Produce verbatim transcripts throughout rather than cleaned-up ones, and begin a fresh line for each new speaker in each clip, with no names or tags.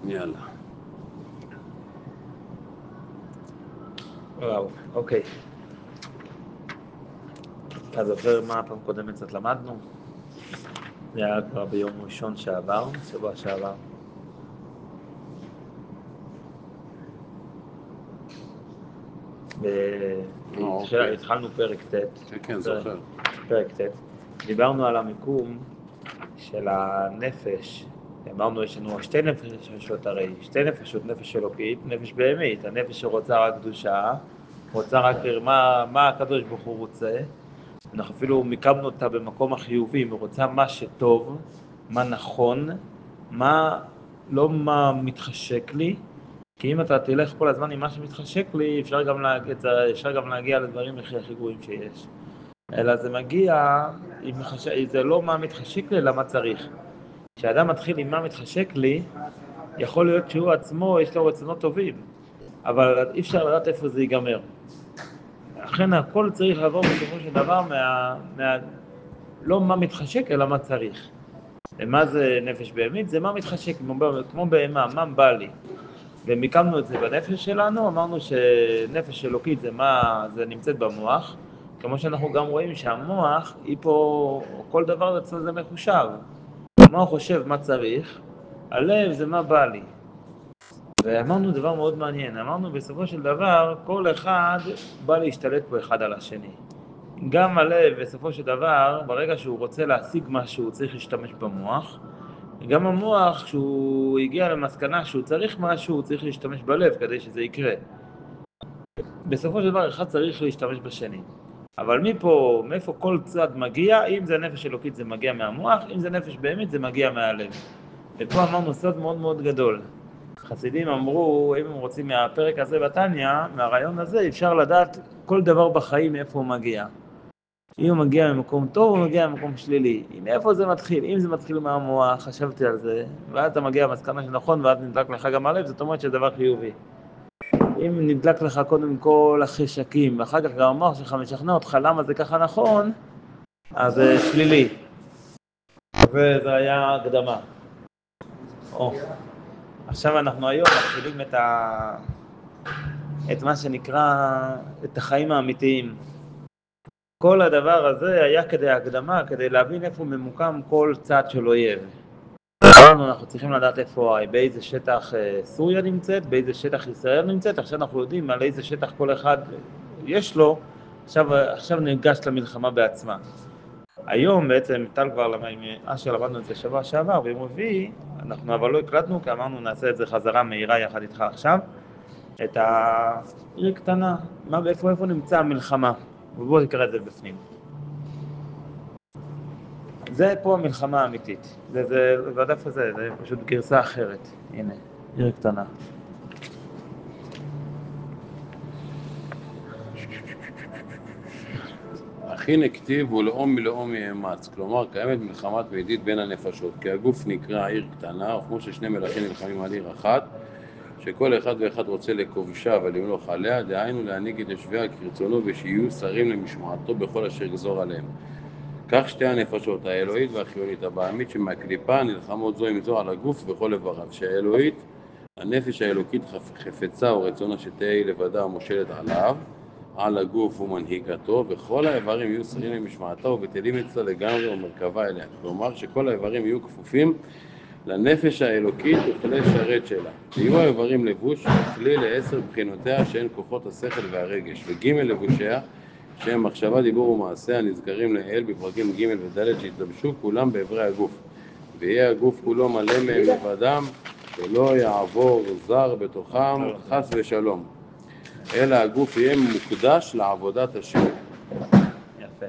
יאללה.
וואו, אוקיי. אתה זוכר מה הפעם קודמת קצת למדנו? זה היה כבר ביום ראשון שעבר, שבוע שעבר. התחלנו פרק ט'.
כן, כן, זוכר.
פרק ט'. דיברנו על המיקום של הנפש. אמרנו, יש לנו שתי נפשות הרי, שתי נפשות, נפש אלוקית, נפש בהמית. הנפש שרוצה רק קדושה, רוצה רק מה, מה הקדוש ברוך הוא רוצה. אנחנו אפילו מיקמנו אותה במקום החיובי, היא רוצה מה שטוב, מה נכון, מה, לא מה מתחשק לי, כי אם אתה תלך כל הזמן עם מה שמתחשק לי, אפשר גם להגיע, אפשר גם להגיע לדברים הכי הכי גרועים שיש. אלא זה מגיע, זה לא מה מתחשק לי, אלא מה צריך. כשאדם מתחיל עם מה מתחשק לי, יכול להיות שהוא עצמו, יש לו רצונות טובים, אבל אי אפשר לדעת איפה זה ייגמר. לכן הכל צריך לעבור בסופו של דבר מה, מה, לא מה מתחשק, אלא מה צריך. ומה זה נפש בהמית? זה מה מתחשק, כמו בהמה, מה בא לי. ומיקמנו את זה בנפש שלנו, אמרנו שנפש אלוקית זה מה, זה נמצאת במוח, כמו שאנחנו גם רואים שהמוח, היא פה, כל דבר אצלו זה מחושב. המוח חושב מה צריך, הלב זה מה בא לי. ואמרנו דבר מאוד מעניין, אמרנו בסופו של דבר, כל אחד בא להשתלט פה אחד על השני. גם הלב בסופו של דבר, ברגע שהוא רוצה להשיג משהו, הוא צריך להשתמש במוח, גם המוח, כשהוא הגיע למסקנה שהוא צריך משהו, הוא צריך להשתמש בלב כדי שזה יקרה. בסופו של דבר, אחד צריך להשתמש בשני. אבל מפה, מאיפה כל צד מגיע, אם זה נפש אלוקית זה מגיע מהמוח, אם זה נפש בהמית זה מגיע מהלב. ופה אמרנו סוד מאוד מאוד גדול. חסידים אמרו, אם הם רוצים מהפרק הזה בתניה, מהרעיון הזה, אפשר לדעת כל דבר בחיים מאיפה הוא מגיע. אם הוא מגיע ממקום טוב, הוא מגיע ממקום שלילי. אם איפה זה מתחיל? אם זה מתחיל מהמוח, חשבתי על זה, ואז אתה מגיע למסקנה שנכון, ואז נדלק לך גם הלב, זאת אומרת שזה דבר חיובי. אם נדלק לך קודם כל החשקים, ואחר כך גם המוח שלך משכנע אותך למה זה ככה נכון, אז זה שלילי. וזה היה הקדמה. או. עכשיו אנחנו היום מתחילים את, ה... את מה שנקרא, את החיים האמיתיים. כל הדבר הזה היה כדי הקדמה, כדי להבין איפה ממוקם כל צד של אויב. אנחנו צריכים לדעת איפה, באיזה שטח סוריה נמצאת, באיזה שטח ישראל נמצאת, עכשיו אנחנו יודעים על איזה שטח כל אחד יש לו, עכשיו, עכשיו ניגש למלחמה בעצמה. היום בעצם, טל כבר עם אשר למדנו את זה שבוע שעבר, ביום רביעי, אנחנו אבל לא הקלטנו, כי אמרנו נעשה את זה חזרה מהירה יחד איתך עכשיו, את העיר קטנה, מה, איפה, איפה נמצא המלחמה, ובואו נקרא את זה בפנים. זה פה המלחמה האמיתית, זה, זה, בדף הזה, זה פשוט גרסה אחרת, הנה, עיר קטנה.
הכי נכתיב ולאום מלאום יאמץ, כלומר קיימת מלחמה תמידית בין הנפשות, כי הגוף נקרא עיר קטנה, וכמו ששני מלכים נלחמים על עיר אחת, שכל אחד ואחד רוצה לכובשה ולמלוך עליה, דהיינו להנהיג את יושביה כרצונו ושיהיו שרים למשמעתו בכל אשר יגזור עליהם. כך שתי הנפשות, האלוהית והחיונית, הבעמית שמהקליפה, נלחמות זו עם זו על הגוף בכל איבריו, שהאלוהית, הנפש האלוקית חפצה או רצונה שתהיה לבדה ומושלת עליו, על הגוף ומנהיגתו, וכל האיברים יהיו שרים למשמעתה ובטלים אצלה לגמרי ומרכבה אליה. כלומר שכל האיברים יהיו כפופים לנפש האלוקית וכלי שרת שלה. יהיו האיברים לבוש וכלי לעשר בחינותיה שהן כוחות השכל והרגש, וג' לבושיה שהם מחשבה, דיבור ומעשה הנזכרים לאל בפרקים ג' וד' שהתלבשו כולם באיברי הגוף. ויהיה הגוף כולו מלא מהם לבדם ולא יעבור זר בתוכם חס ושלום. אלא הגוף יהיה מוקדש לעבודת השם.
יפה.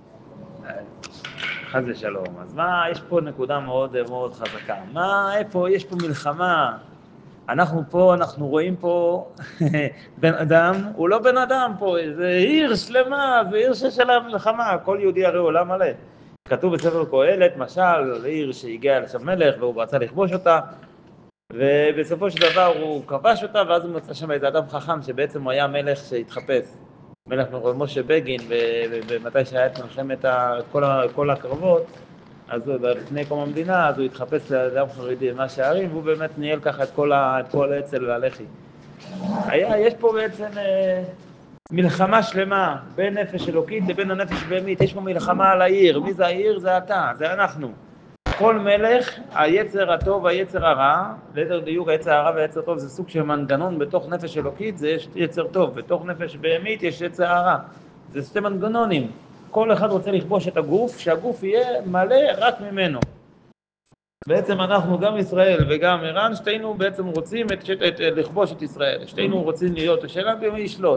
חס ושלום. אז מה, יש פה נקודה מאוד מאוד חזקה. מה, איפה, יש פה מלחמה. אנחנו פה, אנחנו רואים פה בן אדם, הוא לא בן אדם פה, זה עיר שלמה, זה עיר של המלחמה, כל יהודי הרי עולם מלא. כתוב בספר קהלת, משל, זה עיר שהגיע לשם מלך והוא רצה לכבוש אותה, ובסופו של דבר הוא כבש אותה, ואז הוא מצא שם איזה אדם חכם שבעצם הוא היה מלך שהתחפש. מלך משה בגין, ומתי שהיה את מלחמת כל הקרבות, אז לפני קום המדינה, אז הוא התחפש לאדם חרדי במאה שערים, והוא באמת ניהל ככה את כל, ה, את כל האצ"ל והלח"י. היה, יש פה בעצם אה, מלחמה שלמה בין נפש אלוקית לבין הנפש בהמית. יש פה מלחמה על העיר. מי זה העיר? זה אתה, זה אנחנו. כל מלך, היצר הטוב והיצר הרע, ליתר דיוק היצר הרע והיצר טוב זה סוג של מנגנון בתוך נפש אלוקית, זה יש יצר טוב, בתוך נפש בהמית יש יצר הרע. זה שתי מנגנונים. כל אחד רוצה לכבוש את הגוף, שהגוף יהיה מלא רק ממנו. בעצם אנחנו, גם ישראל וגם איראן, שתינו בעצם רוצים את, את, את, לכבוש את ישראל. שתינו רוצים להיות, השאלה במי ישלוט.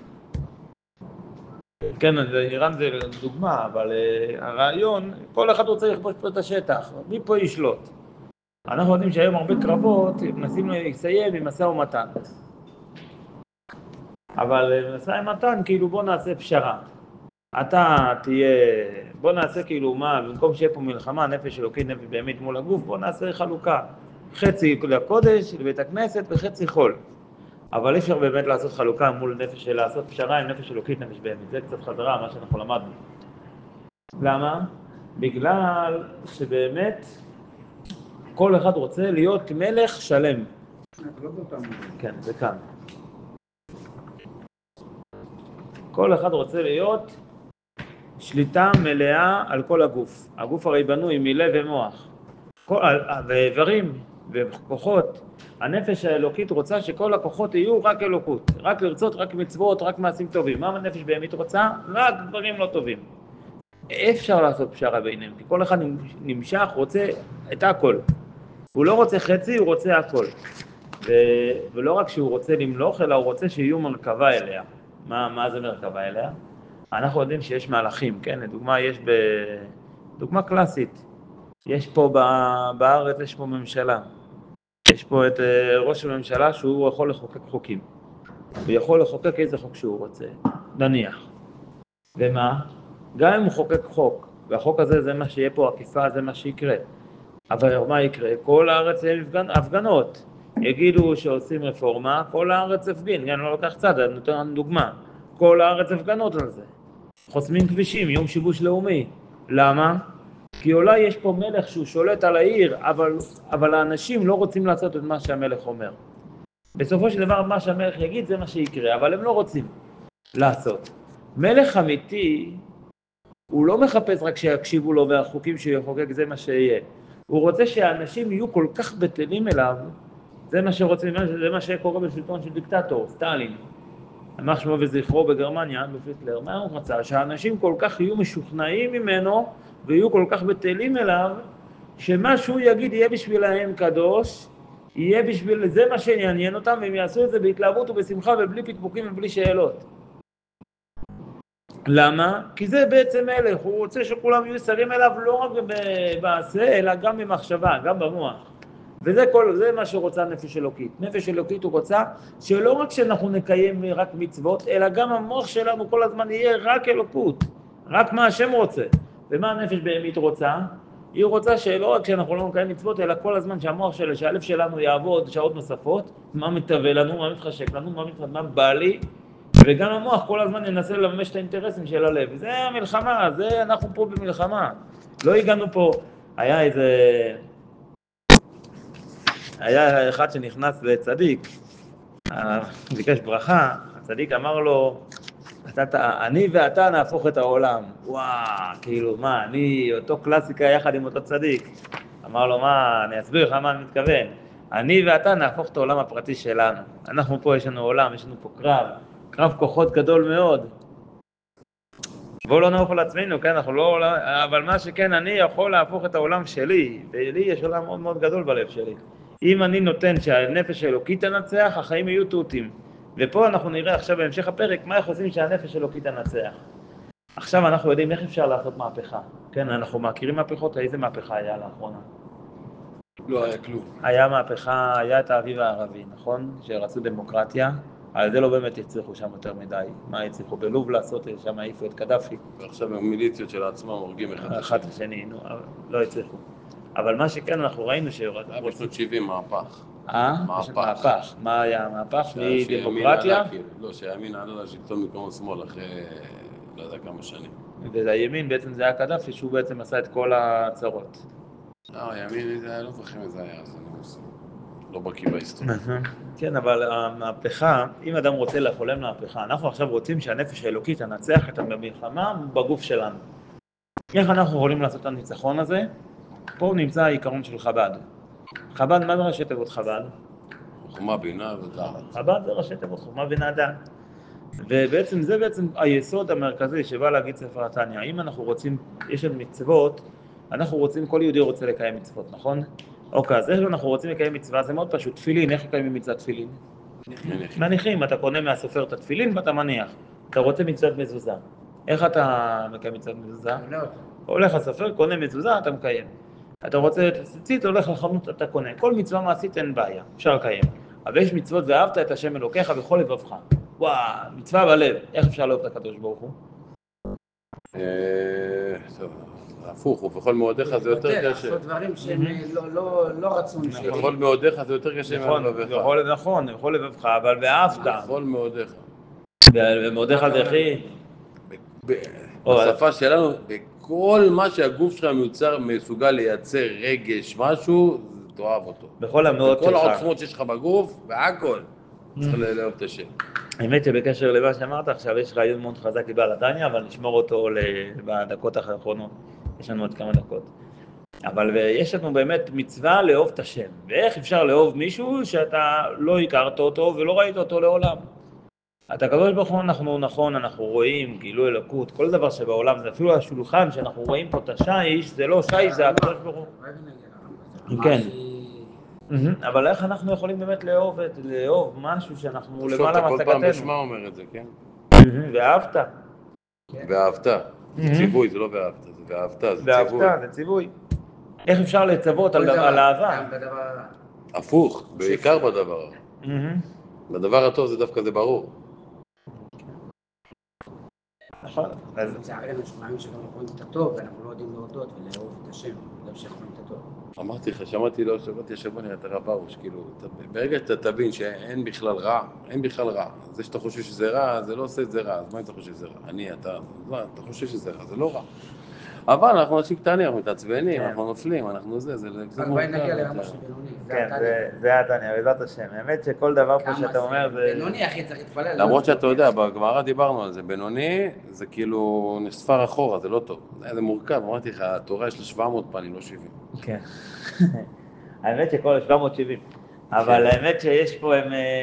כן, איראן זה דוגמה, אבל uh, הרעיון, כל אחד רוצה לכבוש פה את השטח. מי פה ישלוט? אנחנו יודעים שהיום הרבה קרבות, מנסים לסיים עם משא ומתן. אבל משא ומתן, כאילו בוא נעשה פשרה. אתה תהיה, בוא נעשה כאילו מה, במקום שיהיה פה מלחמה, נפש אלוקית, נפש בהמית מול הגוף, בוא נעשה חלוקה. חצי לקודש, לבית הכנסת וחצי חול. אבל אי אפשר באמת לעשות חלוקה מול נפש, לעשות פשרה עם נפש אלוקית, נפש בהמית. זה קצת חזרה, מה שאנחנו למדנו. למה? בגלל שבאמת כל אחד רוצה להיות מלך שלם. כן, זה כאן. כל אחד רוצה להיות שליטה מלאה על כל הגוף. הגוף הרי בנוי מלב ומוח. כל, ואיברים וכוחות. הנפש האלוקית רוצה שכל הכוחות יהיו רק אלוקות. רק לרצות, רק מצוות, רק מעשים טובים. מה הנפש בהמית רוצה? רק דברים לא טובים. אפשר לעשות פשרה ביניהם, כי כל אחד נמשך, רוצה את הכל. הוא לא רוצה חצי, הוא רוצה הכל. ו... ולא רק שהוא רוצה למלוך, אלא הוא רוצה שיהיו מרכבה אליה. מה, מה זה מרכבה אליה? אנחנו יודעים שיש מהלכים, כן? לדוגמה, יש ב... דוגמה קלאסית. יש פה ב... בארץ, יש פה ממשלה. יש פה את ראש הממשלה שהוא יכול לחוקק חוקים. הוא יכול לחוקק איזה חוק שהוא רוצה, נניח. ומה? גם אם הוא חוקק חוק, והחוק הזה זה מה שיהיה פה, עקיפה זה מה שיקרה. אבל מה יקרה? כל הארץ יהיה הפגנות. יגידו שעושים רפורמה, כל הארץ הפגין. אני לא לוקח צד, אני נותן דוגמה. כל הארץ הפגנות על זה. חוסמים כבישים, יום שיבוש לאומי. למה? כי אולי יש פה מלך שהוא שולט על העיר, אבל, אבל האנשים לא רוצים לעשות את מה שהמלך אומר. בסופו של דבר מה שהמלך יגיד זה מה שיקרה, אבל הם לא רוצים לעשות. מלך אמיתי, הוא לא מחפש רק שיקשיבו לו והחוקים שהוא יחוקק זה מה שיהיה. הוא רוצה שהאנשים יהיו כל כך בטלים אליו, זה מה שרוצים, זה מה שקורה בשלטון של דיקטטור, סטלין. אמר שמו וזכרו בגרמניה, בפיטלר, מה הוא רצה? שהאנשים כל כך יהיו משוכנעים ממנו, ויהיו כל כך בטלים אליו, שמה שהוא יגיד יהיה בשבילהם קדוש, יהיה בשביל, זה מה שיעניין אותם, והם יעשו את זה בהתלהבות ובשמחה ובלי פקפוקים ובלי שאלות. למה? כי זה בעצם מלך, הוא רוצה שכולם יהיו שרים אליו לא רק בעשה, אלא גם במחשבה, גם במוח. וזה כל, זה מה שרוצה נפש אלוקית. נפש אלוקית הוא רוצה שלא רק שאנחנו נקיים רק מצוות, אלא גם המוח שלנו כל הזמן יהיה רק אלוקות, רק מה השם רוצה. ומה הנפש בהמית רוצה? היא רוצה שלא רק שאנחנו לא נקיים מצוות, אלא כל הזמן שהמוח שלנו, שהלב שלנו יעבוד שעות נוספות, מה מתהווה לנו, מה מתחשק לנו, מה מתחשק, מה בא לי, וגם המוח כל הזמן ינסה לממש את האינטרסים של הלב. זה המלחמה, זה אנחנו פה במלחמה. לא הגענו פה, היה איזה... היה אחד שנכנס לצדיק, ביקש ברכה, הצדיק אמר לו, אתה, אתה, אני ואתה נהפוך את העולם. וואו, כאילו מה, אני אותו קלאסיקה יחד עם אותו צדיק. אמר לו, מה, אני אסביר לך מה אני מתכוון. אני ואתה נהפוך את העולם הפרטי שלנו. אנחנו פה, יש לנו עולם, יש לנו פה קרב, קרב כוחות גדול מאוד. בואו לא נהפוך על עצמנו, כן, אנחנו לא, אבל מה שכן, אני יכול להפוך את העולם שלי, ולי יש עולם מאוד מאוד גדול בלב שלי. אם אני נותן שהנפש האלוקית תנצח, החיים יהיו תותים. ופה אנחנו נראה עכשיו בהמשך הפרק מה איך עושים שהנפש האלוקית תנצח. עכשיו אנחנו יודעים איך אפשר לעשות מהפכה. כן, אנחנו מכירים מהפכות, איזה מהפכה היה לאחרונה?
לא היה כלום.
היה מהפכה, היה את האביב הערבי, נכון? שרצו דמוקרטיה, על זה לא באמת הצליחו שם יותר מדי. מה הצליחו? בלוב לעשות, שם העיפו את קדאפי.
ועכשיו המיליציות של עצמם הורגים אחד
אחד לשני, נו, לא הצליחו. אבל מה שכן אנחנו ראינו שיורד...
היה בשנות שבעים מהפך.
אה?
מהפך.
מהפך. מה היה מהפך? מדמוקרטיה?
לא, שהימין עלה לשלטון מקום השמאל אחרי לא יודע כמה שנים.
והימין בעצם זה היה קדאפי, שהוא בעצם עשה את כל הצרות.
לא, הימין זה היה לא זוכר איזה היה, אז אני לא בקיא בהיסטוריה.
כן, אבל המהפכה, אם אדם רוצה לחולל מהפכה, אנחנו עכשיו רוצים שהנפש האלוקית תנצח את המלחמה בגוף שלנו. איך אנחנו יכולים לעשות את הניצחון הזה? פה נמצא העיקרון של חב"ד. חב"ד, מה זה ראשי תיבות חב"ד?
חוכמה, בינה ודעת.
חב"ד זה ראשי תיבות חוכמה בינה דעת. ובעצם זה בעצם היסוד המרכזי שבא להגיד ספר התניא. אם אנחנו רוצים, יש את מצוות, אנחנו רוצים, כל יהודי רוצה לקיים מצוות, נכון? אוקיי, אז איך אנחנו רוצים לקיים מצווה? זה מאוד פשוט. תפילין, איך מקיימים מצוות תפילין? מניחים, אתה קונה מהסופר את התפילין ואתה מניח. אתה רוצה מצוות מזוזה. איך אתה מקיים מצוות מזוזה? הולך לסופר, קונה מזוזה, אתה מקיים. אתה רוצה ציצית, הולך לחנות, אתה קונה. כל מצווה מעשית אין בעיה, אפשר לקיים. אבל יש מצוות ואהבת את השם אלוקיך בכל לבבך. וואו, מצווה בלב. איך אפשר לאהוב את הקדוש ברוך הוא?
טוב, הפוך, ובכל מאודיך זה יותר קשה.
לעשות דברים שהם לא רצון.
בכל מאודיך זה יותר קשה מהלבבך.
נכון, בכל לבבך, אבל ואהבת.
בכל מאודיך.
ומאודיך דרכי.
בשפה שלנו, בכל מה שהגוף שלך מיוצר, מסוגל לייצר רגש, משהו, תאהב אותו.
בכל המאות שלך.
בכל העוצמות שיש לך בגוף, והכל. צריך לאהוב את השם.
האמת שבקשר למה שאמרת עכשיו, יש רעיון מאוד חזק לבעל התניא, אבל נשמור אותו בדקות האחרונות. יש לנו עוד כמה דקות. אבל יש לנו באמת מצווה לאהוב את השם. ואיך אפשר לאהוב מישהו שאתה לא הכרת אותו ולא ראית אותו לעולם? אתה הקדוש ברוך הוא, אנחנו נכון, אנחנו רואים גילוי אלוקות, כל דבר שבעולם, זה אפילו השולחן שאנחנו רואים פה את השיש, זה לא שיש, זה הקדוש ברוך הוא. כן. אבל איך אנחנו יכולים באמת לאהוב את, לאהוב משהו שאנחנו למעלה מהשגתנו?
כל פעם בשמה אומר את זה, כן?
ואהבת.
ואהבת. זה ציווי, זה לא ואהבת, זה ואהבת, זה ציווי.
ואהבת, זה ציווי. איך אפשר לצוות על אהבה?
הפוך, בעיקר בדבר. בדבר הטוב זה דווקא זה ברור.
נכון.
זה הרי משמעים שלא רואים את הטוב, ואנחנו לא יודעים להודות ולאהוב את השם, גם שאנחנו את הטוב.
אמרתי לך, שמעתי לו, שמעתי השבוע נראה את הרב ארוש, כאילו, ברגע שאתה תבין שאין בכלל רע, אין בכלל רע. זה שאתה חושב שזה רע, זה לא עושה את זה רע, אז מה אם אתה חושב שזה רע? אני, אתה, אתה חושב שזה רע, זה לא רע. אבל אנחנו אנשים קטנים, אנחנו מתעצבנים, אנחנו נופלים, אנחנו זה, זה...
אבל בואי נגיע לרמה של בינוני.
כן, זה התניא, בעזרת השם. האמת שכל דבר פה שאתה אומר זה...
בינוני, אחי, צריך להתפלל.
למרות שאתה יודע, בגמרא דיברנו על זה, בינוני זה כאילו נספר אחורה, זה לא טוב. זה מורכב, אמרתי לך, התורה יש לה שבע מאות פנים, לא שבעים.
כן. האמת שכל שבע מאות שבעים. אבל האמת שיש פה,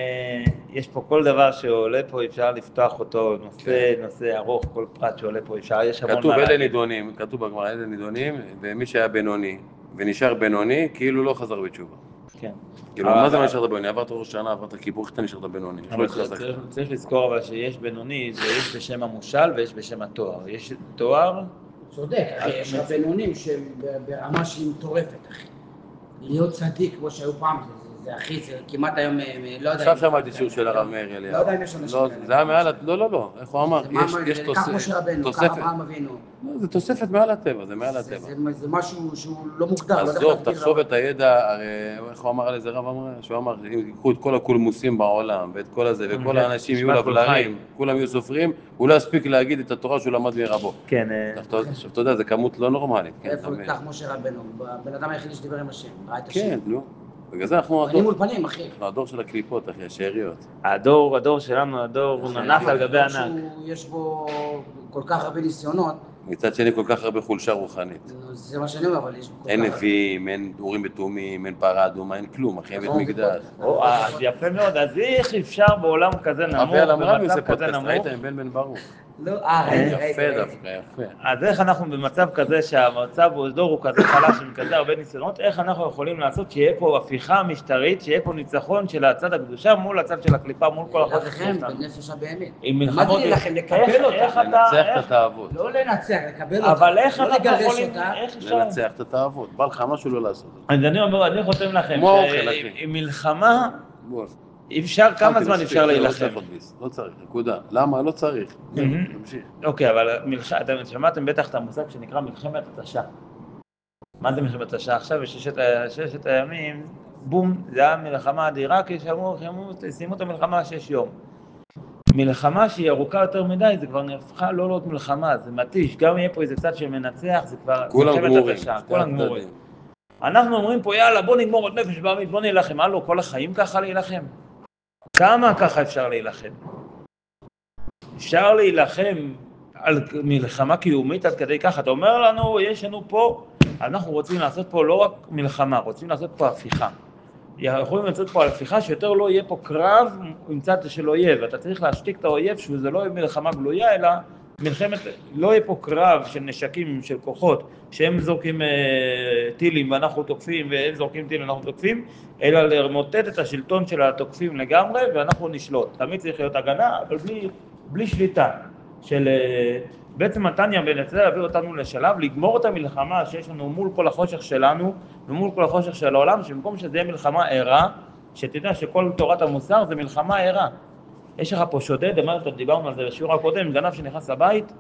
יש פה כל דבר שעולה פה, אפשר לפתוח אותו, נושא, נושא ארוך, כל פרט שעולה פה, אפשר, יש המון מה
להגיד. כתוב אלה נידונים, כתוב בגמרא אלה נידונים, ומי שהיה בינוני ונשאר בינוני, כאילו לא חזר בתשובה.
כן.
כאילו, מה זה מה נשארת בינוני? עברת ראש שנה, עברת כיפור, איך אתה נשארת בינוני?
צריך לזכור אבל שיש בינוני, זה יש בשם המושל ויש בשם התואר. יש תואר...
צודק, אחי, יש הבינונים שברמה שהיא מטורפת, אחי. להיות צדיק כמו שהיו פעם, זה אחי, זה כמעט היום, לא יודע...
עכשיו שמעתי שיעור של הרב מאיר אליהו.
לא יודע אם יש אנשים...
זה היה מעל... לא, לא, לא. איך הוא אמר? יש תוספת.
כך משה רבנו, כך אברהם אבינו.
זה תוספת מעל הטבע, זה מעל הטבע.
זה משהו שהוא לא מוגדר.
עזוב, תחשוב את הידע, הרי איך הוא אמר על איזה רב אמר? שהוא אמר, אם ייקחו את כל הקולמוסים בעולם, ואת כל הזה, וכל האנשים יהיו לבלרים, כולם יהיו סופרים, הוא לא יספיק להגיד את התורה שהוא למד מרבו.
כן.
עכשיו, אתה יודע, זה כמות לא נורמלית.
איפה כך משה רבנו? בן אדם היחידי שדיבר עם השם, ראה את השם.
כן, נו. בגלל זה אנחנו
פנים מול פנים, אחי.
אנחנו הדור של הקליפות, אחי, השאריות.
הדור, הדור שלנו, הדור ננס על גבי ענק.
יש בו כל כך הרבה ניסיונות.
מצד שני כל כך הרבה חולשה רוחנית.
זה מה שאני אומר, אבל יש כל כך...
אין נביאים, אין אורים ותומים, אין פרה אדומה, אין כלום, אחי, בית מקדש.
אז יפה מאוד, אז איך אפשר בעולם כזה נמוך, במצב כזה נמוך?
ראית עם בן בן ברוך.
לא, אה,
יפה דווקא, יפה.
אז איך אנחנו במצב כזה שהמצב דור הוא כזה חלש עם כזה הרבה ניסיונות, איך אנחנו יכולים לעשות שיהיה פה הפיכה משטרית, שיהיה פה ניצחון של הצד הקדושה מול הצד של הקליפה, מול כל החוק
לכם, בנפש הבאמת.
למדתי
לכם לקבל אותה.
לנצח את התאוות.
לא לנצח, לקבל אותה.
אבל איך אנחנו יכולים, איך אפשר?
לנצח את התאוות, בא לך משהו לא לעשות.
אז אני אומר, אני חותם לכם, שעם מלחמה, אפשר, כמה זמן אפשר להילחם?
לא צריך, נקודה. למה? לא צריך. תמשיך.
אוקיי, אבל אתם שמעתם בטח את המושג שנקרא מלחמת התשה. מה זה מלחמת התשה? עכשיו בששת הימים, בום, זה היה מלחמה אדירה, כי שמעו, סיימו את המלחמה שש יום. מלחמה שהיא ארוכה יותר מדי, זה כבר נהפכה לא להיות מלחמה, זה מתיש, גם יהיה פה איזה צד שמנצח, זה כבר...
כולם גמורים.
כולם גמורים. אנחנו אומרים פה, יאללה, בוא נגמור עוד נפש בעמית, בוא נילחם. הלו, כל החיים ככה להילחם? כמה ככה אפשר להילחם? אפשר להילחם על מלחמה קיומית עד כדי ככה. אתה אומר לנו, יש לנו פה, אנחנו רוצים לעשות פה לא רק מלחמה, רוצים לעשות פה הפיכה. יכולים לעשות פה הפיכה שיותר לא יהיה פה קרב עם צד של אויב. אתה צריך להשתיק את האויב שזה לא יהיה מלחמה גלויה, אלא מלחמת, לא יהיה פה קרב של נשקים, של כוחות, שהם זורקים אה, טילים ואנחנו תוקפים, והם זורקים טילים ואנחנו תוקפים, אלא למוטט את השלטון של התוקפים לגמרי, ואנחנו נשלוט. תמיד צריך להיות הגנה, אבל בלי, בלי שליטה. של, אה, בעצם מתניה מנסה להביא אותנו לשלב, לגמור את המלחמה שיש לנו מול כל החושך שלנו, ומול כל החושך של העולם, שבמקום שזה יהיה מלחמה ערה, שתדע שכל תורת המוסר זה מלחמה ערה. יש לך פה שודד, אמרת, דיברנו על זה בשיעור הקודם, גנב שנכנס לבית.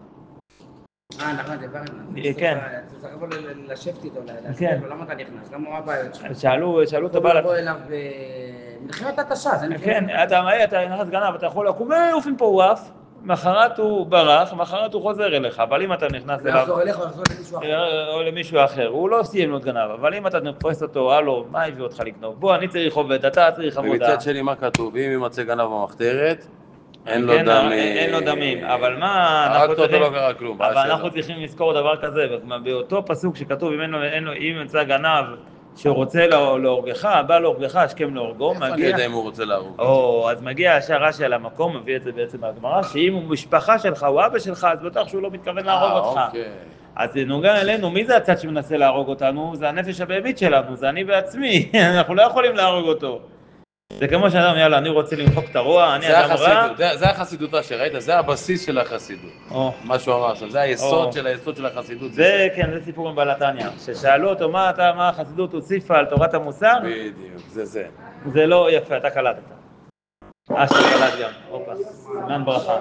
אה, נכון, דיברנו.
כן.
אתה צריך לבוא לשבת איתו,
כן.
למה אתה נכנס? למה מה הבעיות שלך?
שאלו, שאלו את הבעל...
לבוא אליו במלחמת התשה, זה מלחמת...
כן, אתה נכנס גנב, אתה יכול לקום, אופן פה הוא עף, מחרת הוא ברח, מחרת הוא חוזר אליך, אבל אם אתה נכנס אליו...
לחזור אליך או לחזור למישהו אחר.
או למישהו אחר, הוא לא סיים להיות גנב, אבל אם אתה נפרס אותו, הלו, מה הביא אותך לגנוב? בוא, אני צריך עובד, אתה צריך עבודה.
ומצד שלי מה כתוב? אם יימצא גנב במחתרת, אין לו דמים.
אין לו דמים, אבל מה...
הרגת אותו לא קרה כלום.
אבל אנחנו צריכים לזכור דבר כזה, באותו פסוק שכתוב, אם ימצא גנב שרוצה להורגך, בא להורגך, השכם להורגו, מגיע...
איפה אני יודע אם הוא רוצה להרוג?
או, אז מגיע השער רש"י על המקום, מביא את זה בעצם מהגמרא, שאם הוא משפחה שלך, הוא אבא שלך, אז בטח שהוא לא מתכוון להרוג אותך. אז זה נוגע אלינו, מי זה הצד שמנסה להרוג אותנו? זה הנפש הבהמית שלנו, זה אני בעצמי, אנחנו לא יכולים להרוג אותו. זה כמו שאדם, יאללה, אני רוצה למחוק את הרוע, אני אדם רע.
זה החסידותה שראית, זה הבסיס של החסידות. מה שהוא אמר עכשיו, זה היסוד של היסוד של החסידות.
זה, כן, זה סיפור עם בעל התניא. ששאלו אותו, מה אתה, מה החסידות הוסיפה על תורת המוסר?
בדיוק, זה זה.
זה לא יפה, אתה קלטת. אה, שקלט גם, אופה, סימן ברכה.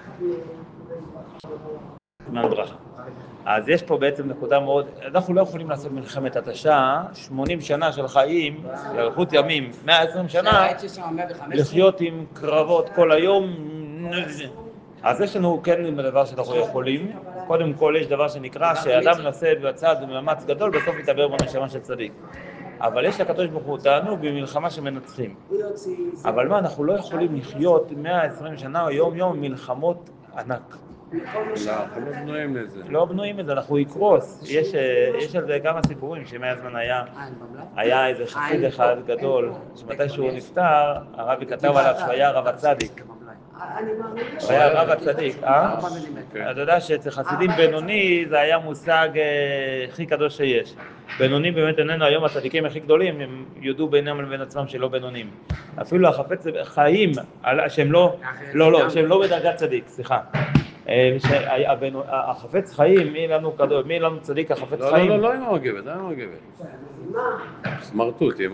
סימן ברכה. אז יש פה בעצם נקודה מאוד, אנחנו לא יכולים לעשות מלחמת התשה, שמונים שנה של חיים, לאריכות ימים, מאה ועשרים שנה, לחיות עם קרבות כל היום. אז יש לנו כן דבר שאנחנו יכולים, קודם כל יש דבר שנקרא שאדם נעשה בצד במאמץ גדול, בסוף יתעבר בנשמה של צדיק. אבל יש לקדוש ברוך הוא תענוג במלחמה שמנצחים. אבל מה, אנחנו לא יכולים לחיות מאה ועשרים שנה יום יום מלחמות ענק.
לא, אנחנו לא בנויים לזה.
לא בנויים לזה, אנחנו יקרוס. יש על זה כמה סיפורים שמהזמן היה, היה איזה חסיד אחד גדול, שמתי שהוא נפטר, הרבי כתב עליו שהוא היה רב הצדיק. הוא היה רב הצדיק, אה? אתה יודע שאצל חסידים בינוני זה היה מושג הכי קדוש שיש. בינוני באמת איננו היום הצדיקים הכי גדולים, הם יודו בינם לבין עצמם שלא בינונים. אפילו החפץ חיים, שהם לא, לא, לא, שהם לא בדרגת צדיק, סליחה. החפץ חיים, מי לנו קדוש, מי לנו צדיק החפץ חיים?
לא, לא, לא עם המגבת, לא עם המגבת. סמרטוט, ימה.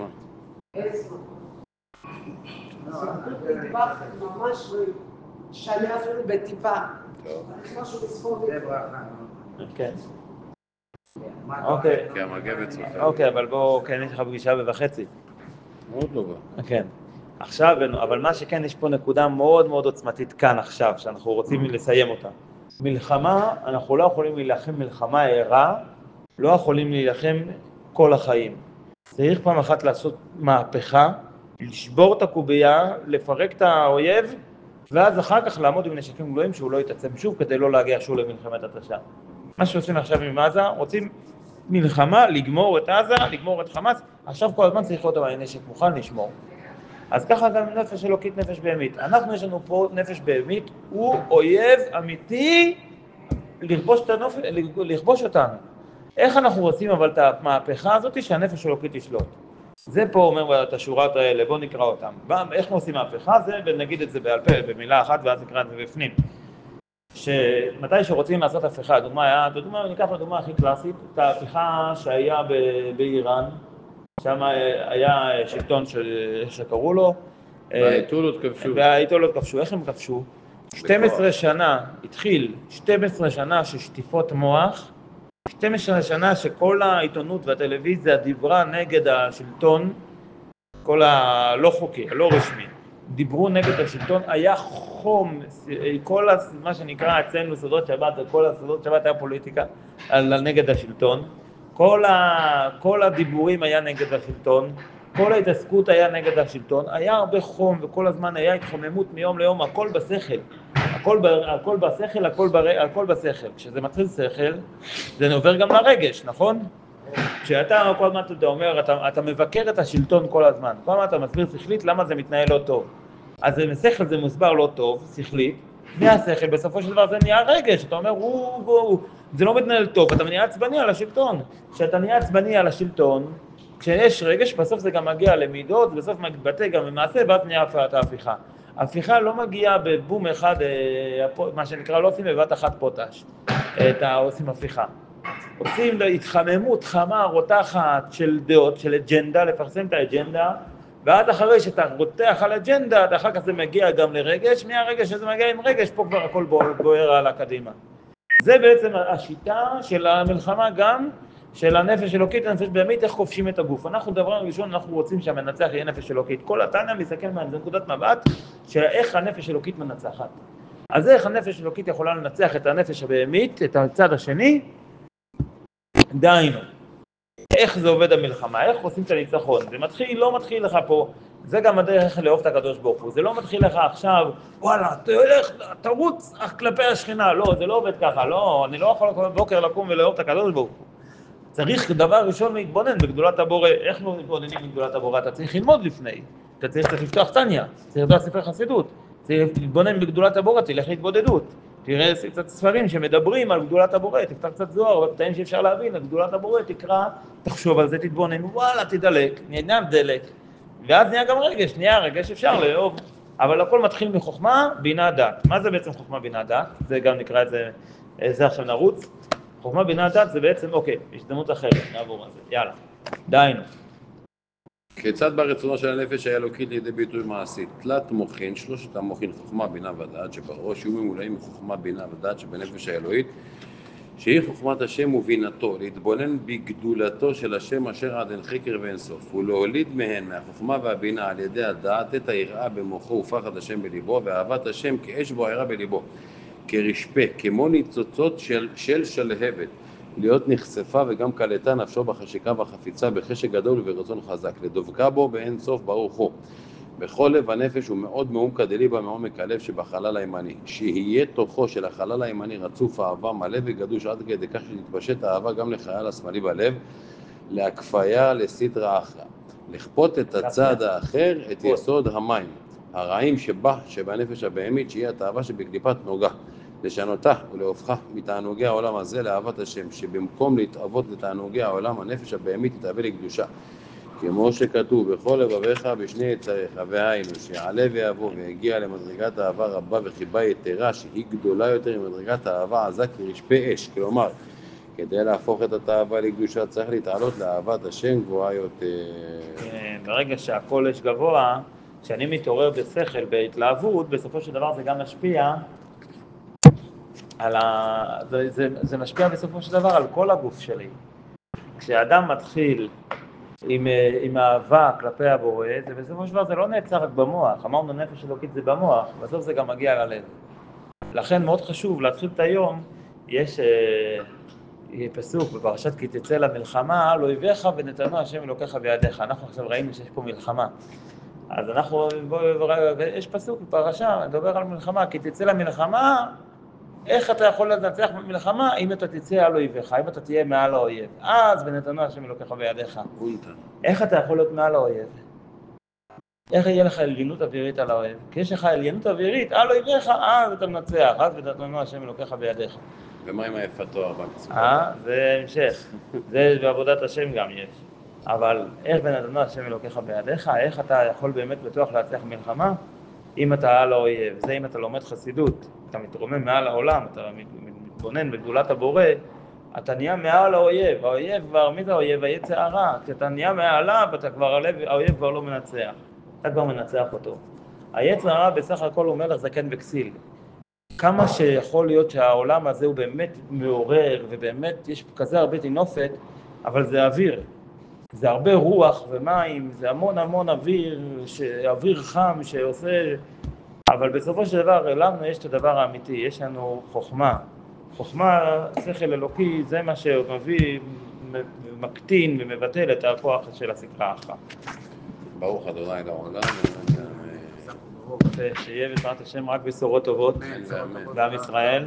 ממש שנה אפילו בטיפה. משהו בספור. זה ברכה.
כן. אוקיי.
כי המגבת צריכה.
אוקיי, אבל בואו, כן, יש לך פגישה ובחצי.
מאוד לא בא.
כן. עכשיו, אבל מה שכן, יש פה נקודה מאוד מאוד עוצמתית כאן עכשיו, שאנחנו רוצים לסיים אותה. מלחמה, אנחנו לא יכולים להילחם מלחמה ערה, לא יכולים להילחם כל החיים. צריך פעם אחת לעשות מהפכה, לשבור את הקובייה, לפרק את האויב, ואז אחר כך לעמוד עם נשקים גלויים שהוא לא יתעצם שוב, כדי לא להגיע שוב למלחמת התשה. מה שעושים עכשיו עם עזה, רוצים מלחמה, לגמור את עזה, לגמור את חמאס, עכשיו כל הזמן צריך להיות נשק מוכן לשמור. אז ככה גם נפש אלוקית, נפש בהמית. אנחנו יש לנו פה נפש בהמית, הוא אויב אמיתי לכבוש, את הנופ... לכבוש אותנו. איך אנחנו רוצים אבל את המהפכה הזאת שהנפש אלוקית תשלוט? זה פה אומר את השורות האלה, בואו נקרא אותם. איך עושים מהפכה? זה, ונגיד את זה בעל פה, במילה אחת, ואז נקרא את זה בפנים. שמתי שרוצים לעשות הפיכה, דוגמה היה, דוגמה, ניקח לדוגמה הכי קלאסית, את ההפיכה שהיה ב- באיראן, שם היה שלטון שקראו לו.
והאייתולות כבשו.
והאייתולות כבשו. איך הם כבשו? שתים עשרה שנה, התחיל שתים עשרה שנה של שטיפות מוח, שתים עשרה שנה שכל העיתונות והטלוויזיה דיברה נגד השלטון, כל הלא חוקי, הלא רשמי. דיברו נגד השלטון, היה חום, כל מה שנקרא אצלנו סעודות שבת, כל הסעודות שבת היה פוליטיקה על נגד השלטון, כל, ה, כל הדיבורים היה נגד השלטון, כל ההתעסקות היה נגד השלטון, היה הרבה חום וכל הזמן היה התחוממות מיום ליום, הכל בשכל, הכל, ב, הכל בשכל, הכל, בר, הכל בשכל. כשזה מתחיל שכל, זה עובר גם לרגש, נכון? כשאתה כל הזמן אתה אומר, אתה, אתה מבקר את השלטון כל הזמן, כל הזמן אתה מסביר שכלית למה זה מתנהל לא טוב. אז בשכל זה מוסבר לא טוב, שכלית, מהשכל בסופו של דבר זה נהיה רגש, אתה אומר, הוא, הוא, הוא, זה לא מתנהל טוב, אתה נהיה עצבני על השלטון. כשאתה נהיה עצבני על השלטון, כשיש רגש, בסוף זה גם מגיע למידות, בסוף מתבטא גם במעשה, ואז נהיה הפעת ההפיכה. ההפיכה לא מגיעה בבום אחד, מה שנקרא, לא עושים בבת אחת פוטש, את העושים הפיכה. עושים התחממות חמה, רותחת של דעות, של אג'נדה, לפרסם את האג'נדה, ועד אחרי שאתה רותח על אג'נדה, אחר כך זה מגיע גם לרגש, מהרגש שזה מגיע עם רגש, פה כבר הכל בוער על הקדימה. זה בעצם השיטה של המלחמה גם, של הנפש אלוקית, הנפש בהמית, איך כובשים את הגוף. אנחנו דבר ראשון, אנחנו רוצים שהמנצח יהיה נפש אלוקית. כל התניא מסתכל מהן, זה נקודת מבט של איך הנפש אלוקית מנצחת. אז איך הנפש אלוקית יכולה לנצח את הנפש הבהמית, את הצד השני? דיינו. איך זה עובד המלחמה? איך עושים את הניצחון? זה מתחיל, לא מתחיל לך פה, זה גם הדרך לאהוב את הקדוש ברוך הוא. זה לא מתחיל לך עכשיו, וואלה, תלך, תרוץ כלפי השכינה. לא, זה לא עובד ככה. לא, אני לא יכול כל בוקר לקום ולאהוב את הקדוש ברוך הוא. צריך דבר ראשון להתבונן בגדולת הבורא. איך לא מתבוננים בגדולת הבורא? אתה צריך ללמוד לפני. אתה צריך לפתוח תניא, צריך לפתוח ספר חסידות. צריך להתבונן בגדולת הבורא, תלך להתבודדות. תראה קצת ספרים שמדברים על גדולת הבורא, תפתח קצת זוהר, וקטעים שאפשר להבין, על גדולת הבורא, תקרא, תחשוב על זה, תתבונן, וואלה, תדלק, נהיה דלק. ואז נהיה גם רגש, נהיה רגש אפשר לאהוב. אבל הכל מתחיל מחוכמה, בינה דת. מה זה בעצם חוכמה בינה דת? זה גם נקרא את זה, זה עכשיו נרוץ. חוכמה בינה דת זה בעצם, אוקיי, הזדמנות אחרת, נעבור על זה, יאללה, דיינו.
כיצד בא רצונו של הנפש האלוקית לידי ביטוי מעשי? תלת מוחין, שלושת המוחין, חוכמה, בינה ודעת, שבראש יהיו ממולאים מחוכמה, בינה ודעת שבנפש האלוהית, שהיא חוכמת השם ובינתו, להתבונן בגדולתו של השם אשר עד אין חקר ואין סוף, ולהוליד מהן, מהחוכמה והבינה על ידי הדעת, את היראה במוחו ופחד השם בליבו, ואהבת השם כאש בוערה בליבו, כרשפה, כמו ניצוצות של, של שלהבת, להיות נחשפה וגם קלטה נפשו בחשיקה והחפיצה בחשק גדול וברצון חזק, לדבקה בו באין סוף ברוך הוא. בכל לב הנפש הוא מאוד מעומקא דליבא מעומק הלב שבחלל הימני, שיהיה תוכו של החלל הימני רצוף אהבה מלא וגדוש עד כדי כך שתתפשט האהבה גם לחייל השמאלי בלב, להקפיה לסטרא אחרא, לכפות את הצד האחר, את יסוד המים, הרעים שבה, שבנפש הבהמית, שהיא התאווה שבקליפת נוגה, לשנותה ולהופכה מתענוגי העולם הזה לאהבת השם, שבמקום להתאבות לתענוגי העולם, הנפש הבהמית תתאווה לקדושה. כמו שכתוב, בכל לבביך בשני יצריך, והיינו, שיעלה ויבוא ויגיע למדרגת אהבה רבה וחיבה יתרה, שהיא גדולה יותר ממדרגת האהבה עזה כרשפה אש. כלומר, כדי להפוך את התאווה לקדושה צריך להתעלות לאהבת השם גבוהה יותר.
ברגע שהכל אש גבוה, כשאני מתעורר בשכל, בהתלהבות, בסופו של דבר זה גם משפיע על ה... זה, זה, זה משפיע בסופו של דבר על כל הגוף שלי. כשאדם מתחיל עם, עם אהבה כלפי הבורא, זה בסופו של דבר זה לא נעצר רק במוח. אמרנו נפש אלוקית זה במוח, בסוף זה גם מגיע ללב. לכן מאוד חשוב להתחיל את היום, יש יהיה פסוק בפרשת כי תצא למלחמה, לא אויביך ונתנו השם אלוקיך בידיך. אנחנו עכשיו ראינו שיש פה מלחמה. אז אנחנו, יש פסוק בפרשה, מדבר על מלחמה, כי תצא למלחמה, איך אתה יכול לנצח במלחמה אם אתה תצא על אויביך, אם אתה תהיה מעל האויב. אז ונתנו השם אלוקיך בידיך. איך אתה יכול להיות מעל האויב? איך יהיה לך עליונות אווירית על האויב? כי יש לך עליונות אווירית על אויביך, אז אתה מנצח, אז ונתנו השם אלוקיך בידיך.
ומה עם היפה תואר במצוות?
אה, זה המשך. זה בעבודת השם גם יש. אבל איך ונתנו השם אלוקיך בידיך, איך אתה יכול באמת בטוח להצליח במלחמה? אם אתה על האויב, זה אם אתה לומד חסידות, אתה מתרומם מעל העולם, אתה מתבונן בגדולת הבורא, אתה נהיה מעל האויב, האויב כבר, מי זה האויב? היצר הרע, כשאתה נהיה מעליו, אתה כבר, האויב כבר לא מנצח, אתה כבר מנצח אותו. היצר הרע בסך הכל הוא מלך זקן וכסיל. כמה שיכול להיות שהעולם הזה הוא באמת מעורר, ובאמת יש כזה הרבה תינופת, אבל זה אוויר. זה הרבה רוח ומים, זה המון המון אוויר, ש... אוויר חם שעושה, אבל בסופו של דבר לנו יש את הדבר האמיתי, יש לנו חוכמה. חוכמה, שכל אלוקי, זה מה שמביא, מקטין ומבטל את הכוח של הספרה אחת.
ברוך אדוני לעולם.
שיהיה בעזרת השם רק בשורות טובות לעם ישראל.